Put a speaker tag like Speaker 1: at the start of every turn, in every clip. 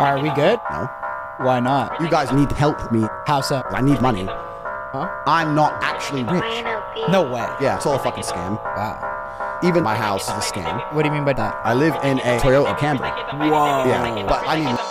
Speaker 1: Are we good?
Speaker 2: No.
Speaker 1: Why not?
Speaker 2: You guys need to help me.
Speaker 1: How so?
Speaker 2: I need money.
Speaker 1: Huh?
Speaker 2: I'm not actually rich.
Speaker 1: No way.
Speaker 2: Yeah, it's all a fucking scam.
Speaker 1: Wow.
Speaker 2: Even my house is a scam.
Speaker 1: What do you mean by that?
Speaker 2: I live in a Toyota Camry.
Speaker 1: Whoa.
Speaker 2: Yeah, but I need...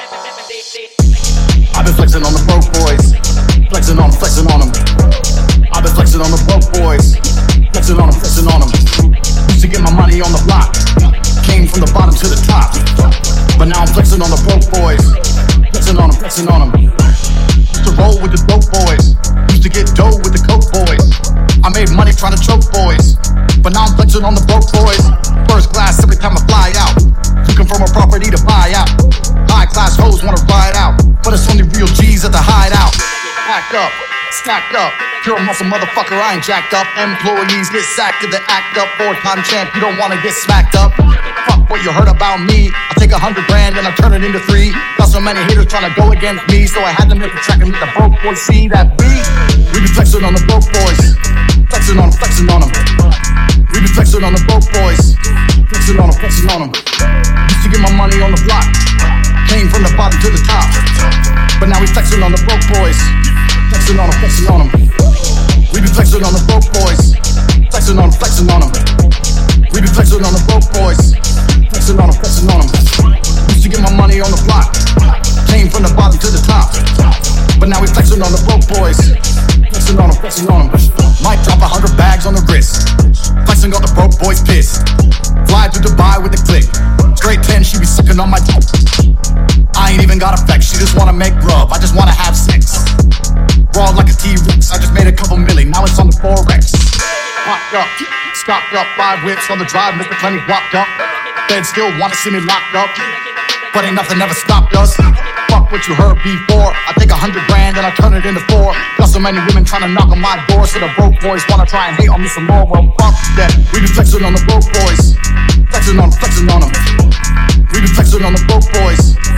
Speaker 3: I've been flexing on the broke boys. Flexing on them. I've been flexing on the broke boys. Flexing on them. Used to get my money on the block. Came from the bottom to the top. But now I'm flexing on the broke boys. Flexing on them. Used to roll with the dope boys. Used to get dough with the coke boys. I made money trying to choke boys. But now I'm flexing on the broke boys. First class every time I fly out. Looking for more property to buy out. High class hoes wanna ride out. But it's only real G's at the hideout. Packed up, stacked up. You're a muscle motherfucker, I ain't jacked up. Employees get sacked if they act up. 4-time champ, you don't wanna get smacked up. Fuck what you heard about me. I take 100 grand and I turn it into 3. Got so many haters trying to go against me, so I had to make a track and let the broke boys see that beat. We be flexing on the broke boys. Flexing on them. We be flexing on the broke boys. Flexing on them. Used to get my money on the block. Came from the bottom to the top. But now we flexing on the broke boys. Flexing on them. We be flexing on the broke boys. Flexing on them. We be flexing on the broke boys. Flexing on them. Used to get my money on the block. Came from the bottom to the top. But now we flexing on the broke boys. Flexing on them. Might drop 100 bags on the wrist. Flexing got the broke boys pissed. Fly to Dubai with a click. Straight 10, she be sucking on my dick. I ain't even got a flex, she just wanna make love, I just wanna have sex. Raw like a T-Rex, I just made a couple million, now it's on the Forex. Locked up, stocked up, 5 whips on the drive, Mr. Plenty walked up. Feds still wanna see me locked up, but ain't nothing ever stopped us. Fuck what you heard before, I take 100 grand and I turn it into 4. Got so many women trying to knock on my door, so the broke boys wanna try and hate on me some more. Well, fuck that, we be flexing on the broke boys. Flexing on them. We be flexing on the broke boys.